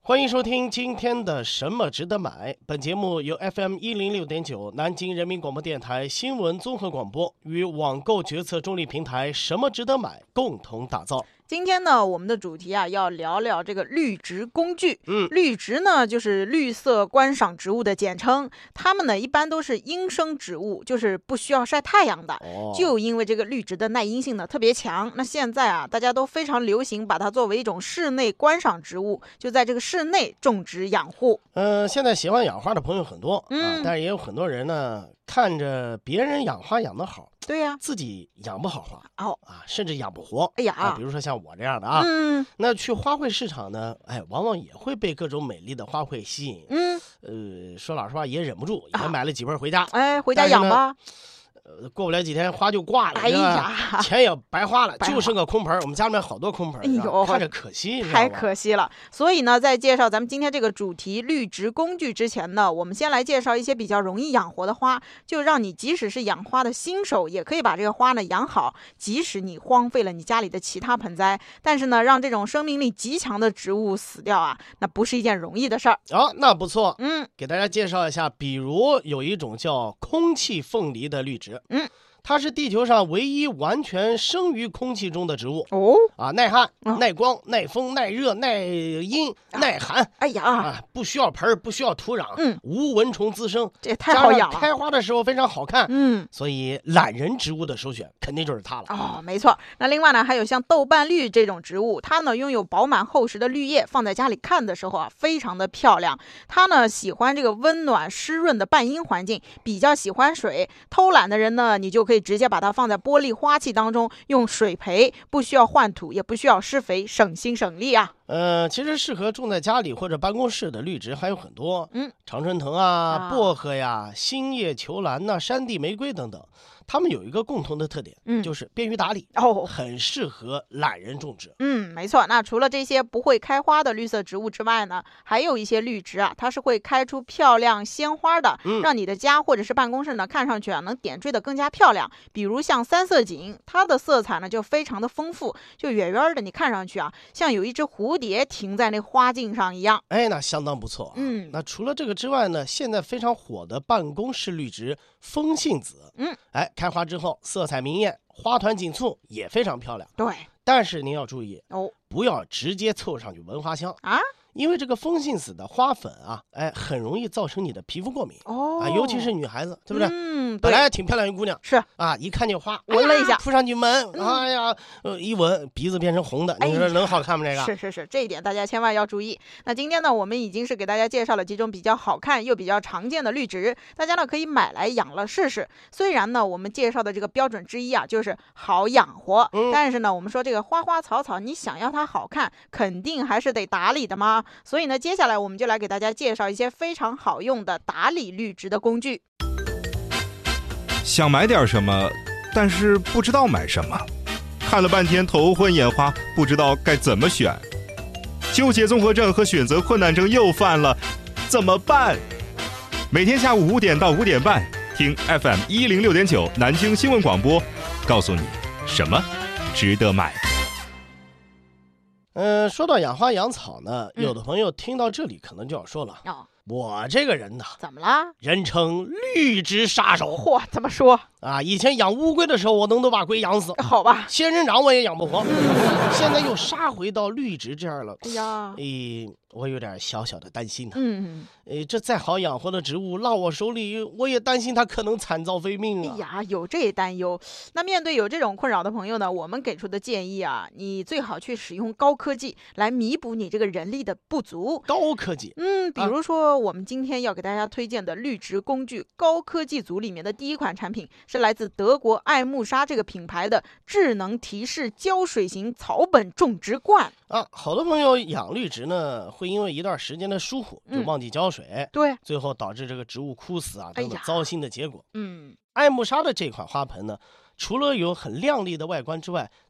欢迎收听今天的什么值得买。本节目由 FM106.9 南京人民广播电台新闻综合广播与网购决策中立平台什么值得买共同打造。 今天呢，我们的主题要聊聊这个绿植工具。绿植呢就是绿色观赏植物的简称，它们呢一般都是阴生植物，就是不需要晒太阳的。就因为这个绿植的耐阴性呢特别强，那现在大家都非常流行把它作为一种室内观赏植物，就在这个室内种植养护。 现在喜欢养花的朋友很多，但是也有很多人呢看着别人养花养得好， 对呀， 自己养不好花甚至养不活。比如说像我这样的那去花卉市场呢，往往也会被各种美丽的花卉吸引。说老实话也忍不住，也买了几盆回家。 回家养吧。 过不了几天花就挂了，钱也白花了，就剩个空盆。我们家里面好多空盆，看着可惜， 太可惜了。所以呢，在介绍咱们今天这个主题绿植工具之前呢，我们先来介绍一些比较容易养活的花，就让你即使是养花的新手，也可以把这个花呢养好。即使你荒废了你家里的其他盆栽，但是呢，让这种生命力极强的植物死掉那不是一件容易的事儿。 那不错。给大家介绍一下，比如有一种叫空气凤梨的绿植。它是地球上唯一完全生于空气中的植物。耐旱、耐光、耐风、耐热、耐阴、耐寒。不需要盆，不需要土壤，无蚊虫滋生， 这也太好养了。 开花的时候非常好看，所以懒人植物的首选肯定就是它了。 没错。那另外呢，还有像豆瓣绿这种植物，它呢拥有饱满厚实的绿叶，放在家里看的时候非常的漂亮。它呢喜欢这个温暖湿润的半阴环境，比较喜欢水。偷懒的人呢，你就可以直接把它放在玻璃花器当中，用水培，不需要换土，也不需要施肥，省心省力其实适合种在家里或者办公室的绿植还有很多，常春藤薄荷呀、新叶球兰山地玫瑰等等，它们有一个共同的特点，就是便于打理，很适合懒人种植。 没错。那除了这些不会开花的绿色植物之外呢，还有一些绿植它是会开出漂亮鲜花的，让你的家或者是办公室呢看上去能点缀的更加漂亮。比如像三色堇，它的色彩呢就非常的丰富，就远远的你看上去像有一只蝴蝶停在那花茎上一样。 那相当不错。那除了这个之外呢，现在非常火的办公室绿植风信子，开花之后色彩明艳，花团锦簇，也非常漂亮。 对， 但是您要注意不要直接凑上去闻花香因为这个风信子的花粉很容易造成你的皮肤过敏尤其是女孩子，对不对？本来挺漂亮一姑娘， 是一看见花闻了一下， 扑上去闻，一闻鼻子变成红的，你说能好看吗？这个是，这一点大家千万要注意。那今天呢，我们已经是给大家介绍了几种比较好看又比较常见的绿植，大家呢可以买来养了试试。虽然呢，我们介绍的这个标准之一就是好养活，但是呢，我们说这个花花草草，你想要它好看，肯定还是得打理的嘛。所以呢，接下来我们就来给大家介绍一些非常好用的打理绿植的工具。 想买点什么，但是不知道买什么，看了半天头昏眼花，不知道该怎么选，纠结综合症和选择困难症又犯了，怎么办？每天下午5点到5点半，听 FM106.9 南京新闻广播，告诉你什么值得买。 说到养花养草呢，有的朋友听到这里可能就要说了，我这个人呢， 怎么了？ 人称绿植杀手。 怎么说以前养乌龟的时候，我都把龟养死。 好吧， 仙人掌我也养不活，现在又杀回到绿植这样了。我有点小小的担心这再好养活的植物落我手里，我也担心它可能惨遭非命有这担忧。那面对有这种困扰的朋友呢，我们给出的建议你最好去使用高科技来弥补你这个人力的不足。 高科技比如说我们今天要给大家推荐的绿植工具高科技组里面的第一款产品，是来自德国爱慕莎这个品牌的智能提示浇水型草本种植罐好多朋友养绿植呢，会因为一段时间的疏忽就忘记浇水， 对， 最后导致这个植物枯死等等糟心的结果。 嗯， 爱慕莎的这款花盆呢，除了有很亮丽的外观之外，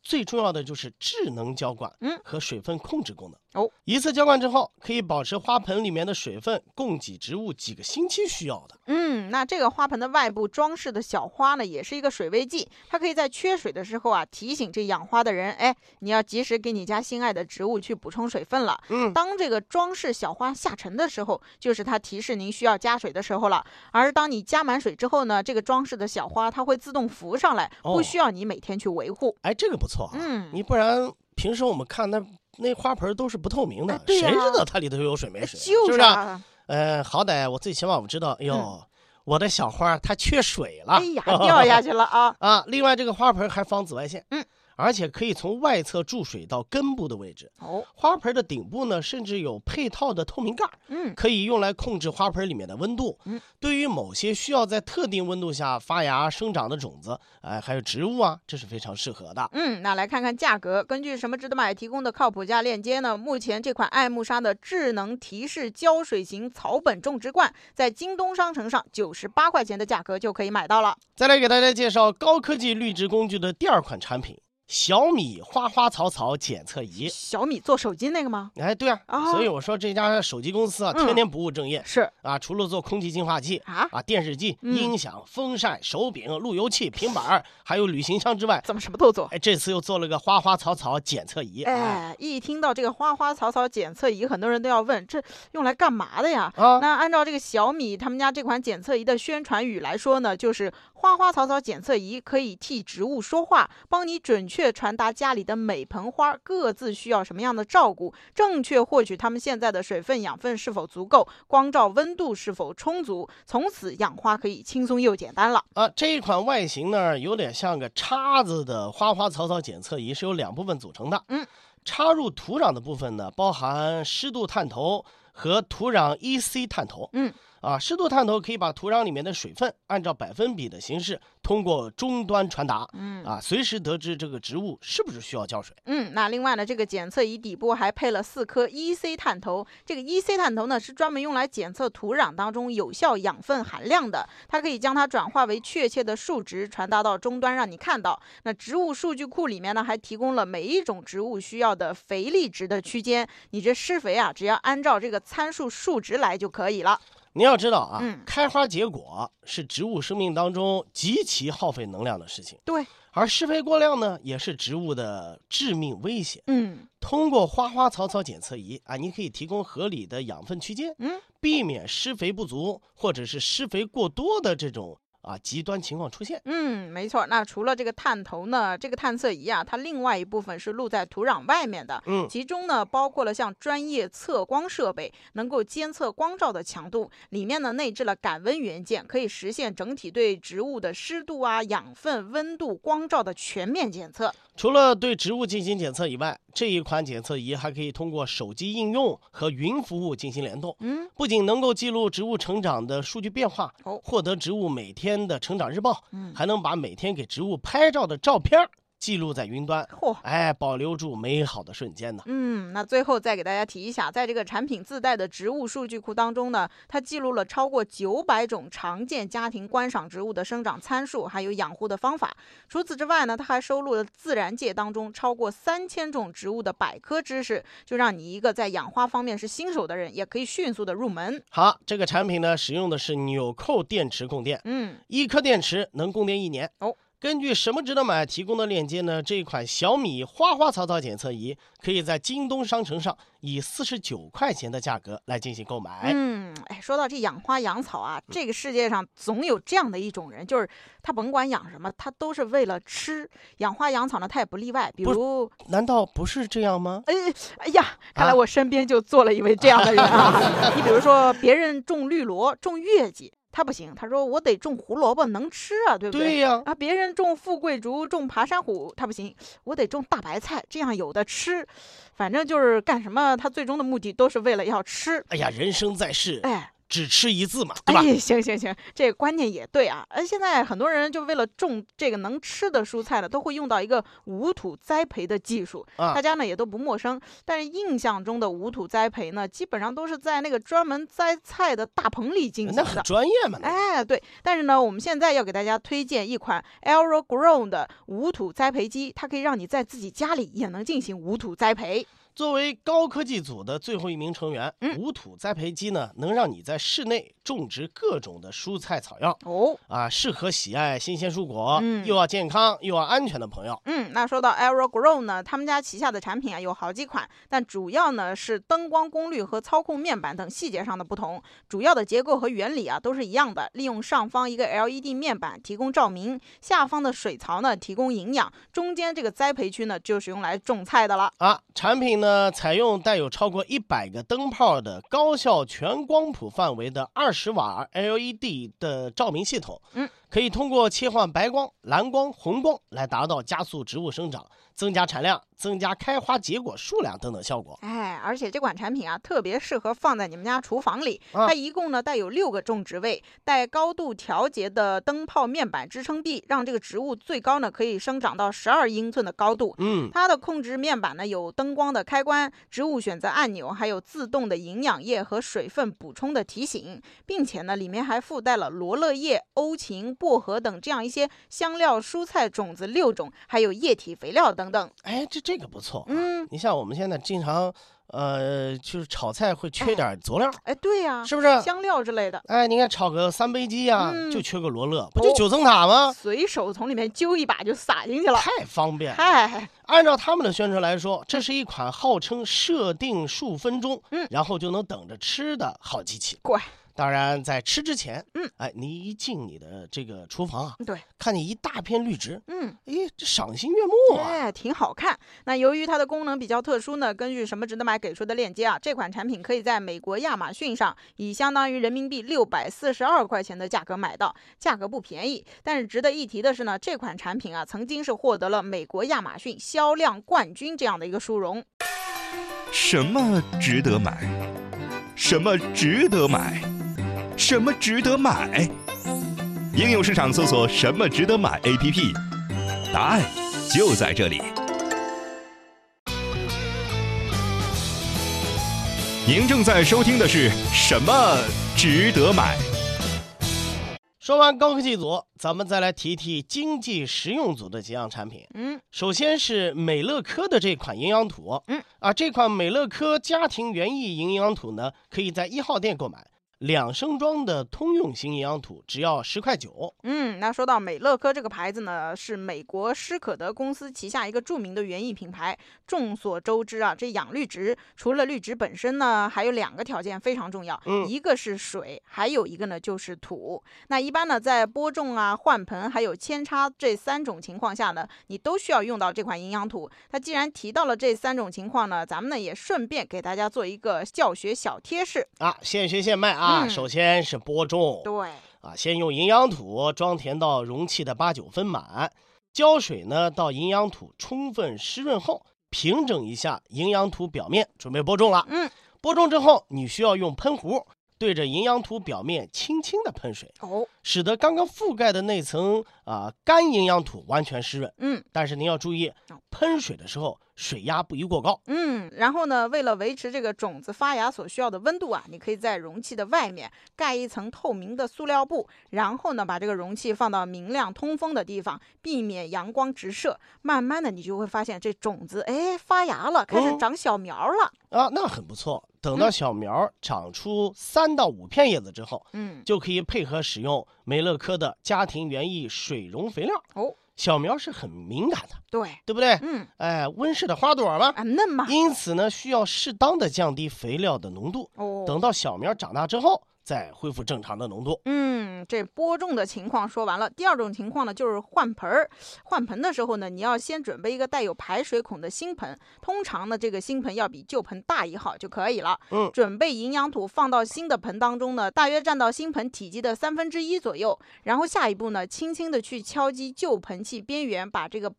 最重要的就是智能浇灌和水分控制功能。一次浇灌之后，可以保持花盆里面的水分供给植物几个星期需要的。 那这个花盆的外部装饰的小花呢，也是一个水位计，它可以在缺水的时候啊，提醒这养花的人，你要及时给你家心爱的植物去补充水分了。当这个装饰小花下沉的时候，就是它提示您需要加水的时候了。而当你加满水之后呢，这个装饰的小花它会自动浮上来，不需要你每天去维护。 这个不错啊。你不然平时我们看那花盆都是不透明的，谁知道它里头有水没水？ 就是不是？好歹我最起码我知道，我的小花它缺水了， 掉下去了啊！ 另外这个花盆还防紫外线，而且可以从外侧注水到根部的位置。花盆的顶部呢，甚至有配套的透明盖，可以用来控制花盆里面的温度。对于某些需要在特定温度下发芽生长的种子，还有植物啊，这是非常适合的。 那来看看价格。根据什么值得买提供的靠谱价链接呢，目前这款爱慕莎的智能提示浇水型草本种植罐，在京东商城上98块钱的价格就可以买到了。 再来给大家介绍高科技绿植工具的第二款产品。小米花花草草检测仪。 小米做手机那个吗？ 对啊，所以我说这家手机公司啊，天天不务正业。 是啊，除了做空气净化器电视机、音响、风扇、手柄、路由器、平板还有旅行箱之外， 怎么什么都做？ 这次又做了个花花草草检测仪。 一听到这个花花草草检测仪，很多人都要问，这用来干嘛的呀？那按照这个小米他们家这款检测仪的宣传语来说呢，就是花花草草检测仪可以替植物说话，帮你准确传达家里的每盆花各自需要什么样的照顾，正确获取它们现在的水分养分是否足够，光照温度是否充足，从此养花可以轻松又简单了。 这一款外形呢，有点像个叉子的花花草草检测仪是由2部分组成的。插入土壤的部分呢，包含湿度探头和土壤 EC 探头。湿度探头可以把土壤里面的水分按照百分比的形式通过终端传达，随时得知这个植物是不是需要浇水。 那另外呢，这个检测仪底部还配了4颗 EC 探头。这个 EC 探头呢，是专门用来检测土壤当中有效养分含量的，它可以将它转化为确切的数值传达到终端让你看到。那植物数据库里面呢，还提供了每一种植物需要的肥力值的区间，你这施肥啊，只要按照这个参数数值来就可以了。 你要知道啊，开花结果是植物生命当中极其耗费能量的事情。 对， 而施肥过量呢，也是植物的致命危险。通过花花草草检测仪你可以提供合理的养分区间，避免施肥不足或者是施肥过多的这种极端情况出现。 没错。那除了这个探头呢，这个探测仪它另外一部分是露在土壤外面的。其中呢包括了像专业测光设备，能够监测光照的强度，里面呢内置了感温元件，可以实现整体对植物的湿度养分、温度、光照的全面检测。 除了对植物进行检测以外，这一款检测仪还可以通过手机应用和云服务进行联动。不仅能够记录植物成长的数据变化，获得植物每天的成长日报，还能把每天给植物拍照的照片记录在云端，保留住美好的瞬间呢。 那最后再给大家提一下，在这个产品自带的植物数据库当中呢，它记录了超过900种常见家庭观赏植物的生长参数，还有养护的方法。除此之外呢，它还收录了自然界当中超过3000种植物的百科知识，就让你一个在养花方面是新手的人，也可以迅速的入门。 好，这个产品呢，使用的是纽扣电池供电，1颗电池能供电1年。根据什么值得买提供的链接呢，这款小米花花草草检测仪可以在京东商城上以49块钱的价格来进行购买。 说到这养花养草这个世界上总有这样的一种人，就是他甭管养什么，他都是为了吃。养花养草呢，他也不例外。比如， 难道不是这样吗？ 哎呀，看来我身边就坐了一位这样的人你比如说，别人种绿萝、种月季，他不行，他说我得种胡萝卜能吃对不对？ 对呀。 别人种富贵竹、种爬山虎，他不行，我得种大白菜，这样有的吃。反正就是干什么，他最终的目的都是为了要吃。 人生在世， 只吃一字嘛，对吧？ 行，这个观念也对啊。而现在很多人就为了种这个能吃的蔬菜呢，都会用到一个无土栽培的技术，大家呢也都不陌生。但是印象中的无土栽培呢，基本上都是在那个专门栽菜的大棚里进行的， 那很专业嘛。 对。但是呢，我们现在要给大家推荐一款 AeroGrow 的无土栽培机，它可以让你在自己家里也能进行无土栽培。 作为高科技组的最后一名成员，无土栽培机呢，能让你在室内种植各种的蔬菜草药适合喜爱新鲜蔬果，又要健康又要安全的朋友。 那说到 AeroGrow 呢，他们家旗下的产品有好几款，但主要呢是灯光功率和操控面板等细节上的不同，主要的结构和原理都是一样的，利用上方一个 LED 面板提供照明，下方的水槽呢提供营养，中间这个栽培区呢就是用来种菜的了产品呢采用带有超过100个灯泡的高效全光谱范围的20瓦 LED 的照明系统，可以通过切换白光、蓝光、红光来达到加速植物生长、增加产量、增加开花结果数量等等效果。 而且这款产品特别适合放在你们家厨房里。它一共呢带有6个种植位，带高度调节的灯泡面板支撑臂，让这个植物最高呢可以生长到12英寸的高度。它的控制面板呢有灯光的开关、植物选择按钮，还有自动的营养液和水分补充的提醒，并且呢里面还附带了罗勒叶、欧芹、薄荷等这样一些香料、蔬菜种子6种，还有液体肥料等等。 这个不错。你像我们现在经常就是炒菜会缺点佐料， 对呀， 是不是香料之类的？ 你看炒个3杯鸡就缺个罗勒，不就9层塔吗？ 随手从里面揪一把就撒进去了， 太方便。 按照他们的宣传来说，这是一款号称设定数分钟，然后就能等着吃的好机器。 乖。 当然，在吃之前，你一进你的这个厨房对， 看见一大片绿植，这赏心悦目挺好看。那由于它的功能比较特殊呢，根据什么值得买给出的链接这款产品可以在美国亚马逊上以相当于人民币642块钱的价格买到，价格不便宜。但是值得一提的是呢，这款产品曾经是获得了美国亚马逊销量冠军这样的一个殊荣。 什么值得买？什么值得买？什么值得买？应用市场搜索什么值得买 APP， 答案就在这里。您正在收听的是什么值得买。 说完高科技组，咱们再来提提经济实用组的几样产品。首先是美乐科的这款营养土。这款美乐科家庭园艺营养土呢，可以在1号店购买。2升装的通用型营养土只要10.9块。 那说到美乐科这个牌子呢，是美国施可德公司旗下一个著名的园艺品牌。众所周知这养绿植除了绿植本身呢，还有2个条件非常重要，一个是水，还有一个呢就是土。那一般呢在播种换盆还有扦插这3种情况下呢，你都需要用到这款营养土。它既然提到了这3种情况呢，咱们呢也顺便给大家做一个教学小贴士现学现卖首先是播种， 对先用营养土装填到容器的8、9分满，浇水呢到营养土充分湿润后，平整一下营养土表面，准备播种了。播种之后，你需要用喷壶对着营养土表面轻轻的喷水，使得刚刚覆盖的那层干营养土完全湿润。但是您要注意，喷水的时候水压不宜过高。 然后呢，为了维持这个种子发芽所需要的温度你可以在容器的外面盖一层透明的塑料布，然后呢把这个容器放到明亮通风的地方，避免阳光直射。慢慢的你就会发现这种子发芽了，开始长小苗了。 那很不错。等到小苗长出3到5片叶子之后，就可以配合使用美乐科的家庭园艺水溶肥料。小苗是很敏感的，对不对？温室的花朵嘛， 嫩嘛， 因此呢需要适当的降低肥料的浓度。等到小苗长大之后，再恢复正常的浓度。 这播种的情况说完了。第2种情况呢，就是换盆。换盆的时候呢，你要先准备一个带有排水孔的新盆，通常呢这个新盆要比旧盆大1号就可以了。准备营养土放到新的盆当中呢，大约占到新盆体积的1/3左右。然后下一步呢，轻轻的去敲击旧盆器边缘，把这个盆子边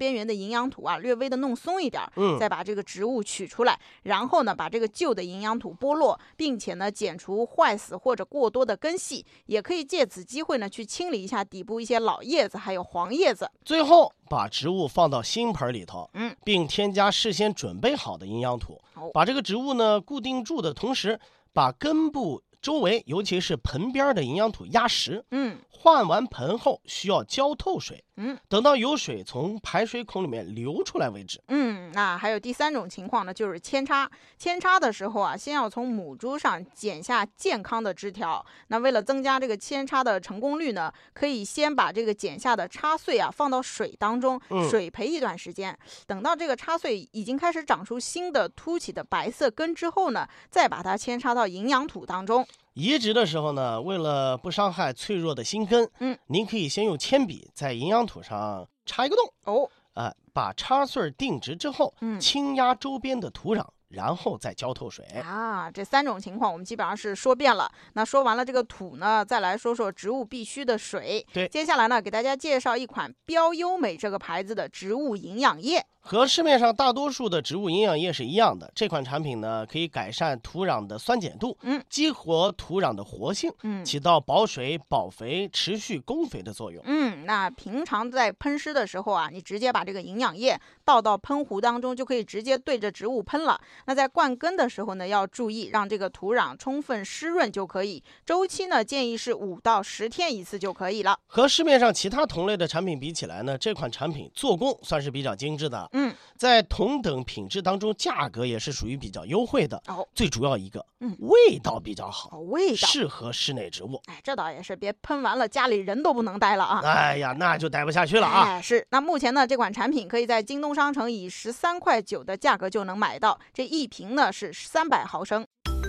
边缘的营养土啊略微的弄松一点，再把这个植物取出来，然后呢把这个旧的营养土剥落，并且呢剪除坏死或者过多的根系，也可以借此机会呢去清理一下底部一些老叶子还有黄叶子。 最后把植物放到新盆里头，并添加事先准备好的营养土，把这个植物呢固定住的同时，把根部周围尤其是盆边的营养土压实，换完盆后需要浇透水，等到有水从排水孔里面流出来为止。 那还有第三种情况呢，就是扦插。扦插的时候啊，先要从母株上剪下健康的枝条。那为了增加这个扦插的成功率呢，可以先把这个剪下的插穗啊放到水当中，水培一段时间。等到这个插穗已经开始长出新的凸起的白色根之后呢，再把它扦插到营养土当中。 移植的时候呢，为了不伤害脆弱的新根，您可以先用铅笔在营养土上插一个洞，把插穗定植之后，轻压周边的土壤，然后再浇透水啊。这三种情况我们基本上是说遍了。那说完了这个土呢，再来说说植物必须的水。 对， 接下来呢，给大家介绍一款标优美这个牌子的植物营养液。 和市面上大多数的植物营养液是一样的，这款产品呢可以改善土壤的酸碱度，激活土壤的活性，起到保水、保肥、持续供肥的作用。 那平常在喷施的时候啊，你直接把这个营养液倒到喷壶当中，就可以直接对着植物喷了。那在灌根的时候呢，要注意让这个土壤充分湿润就可以。周期呢，建议是5到10天一次就可以了。 和市面上其他同类的产品比起来呢，这款产品做工算是比较精致的。在同等品质当中，价格也是属于比较优惠的。最主要一个，味道比较好， 味道适合室内植物。 这倒也是，别喷完了家里人都不能待了啊！ 哎呀，那就待不下去了啊！ 是。那目前呢，这款产品可以在京东商城以13.9块的价格就能买到，这一瓶呢是300毫升。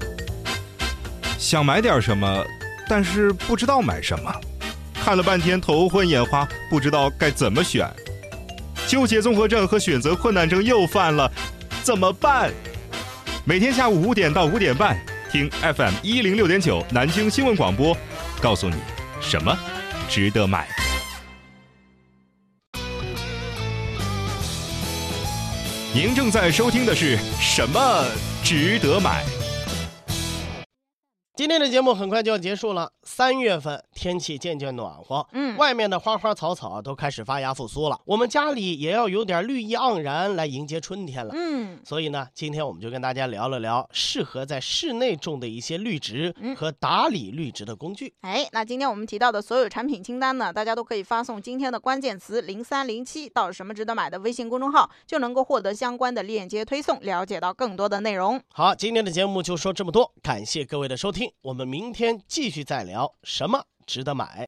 想买点什么，但是不知道买什么，看了半天头昏眼花，不知道该怎么选。纠结综合症和选择困难症又犯了，怎么办？每天下午5点到5点半，听 FM 106.9南京新闻广播，告诉你什么值得买。您正在收听的是什么值得买？ 今天的节目很快就要结束了。3月份天气渐渐暖和，外面的花花草草都开始发芽复苏了，我们家里也要有点绿意盎然来迎接春天了。所以呢，今天我们就跟大家聊了聊适合在室内种的一些绿植和打理绿植的工具。 那今天我们提到的所有产品清单呢，大家都可以发送今天的关键词0307到什么值得买的微信公众号，就能够获得相关的链接推送，了解到更多的内容。 好，今天的节目就说这么多，感谢各位的收听，我们明天继续再聊什么值得买。